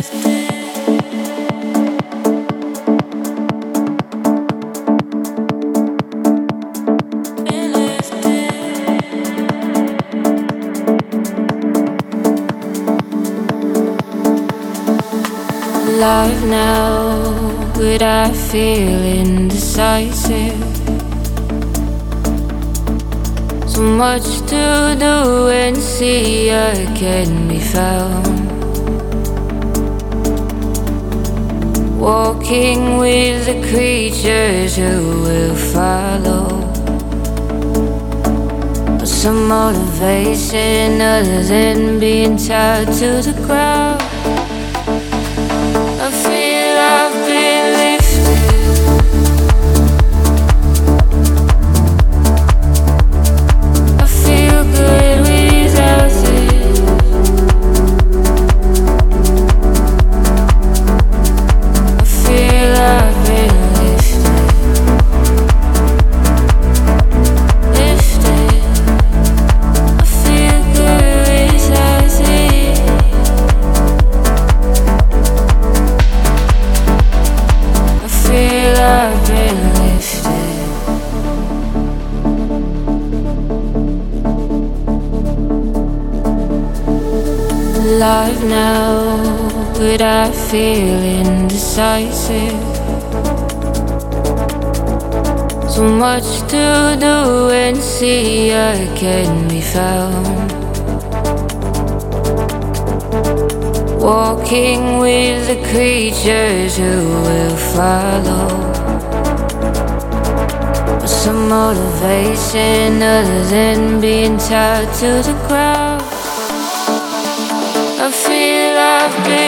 Love now, but I feel indecisive. So much to do and see I can be found. Walking with the creatures who will follow. What's some motivation other than being tied to the ground? I feel I've been lifted. I feel good without it. I feel I've been lifted. Lifted. I feel good without it. I feel I've been lifted. Alive now, but I feel indecisive. So much to do and see I can be found. Walking with the creatures who will follow. What's some motivation other than being tied to the ground? I feel I've been